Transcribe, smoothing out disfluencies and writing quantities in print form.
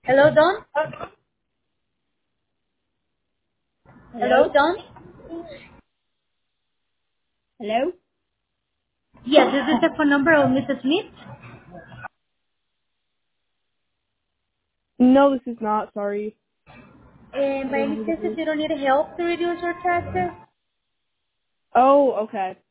Hello, Don? Hello? Hello, Don? Hello? Yes, this is the phone number of Mrs. Smith. No, this is not. Sorry. And I by don't know any who chance, that if is. you don't need help to reduce your taxes? Oh, okay.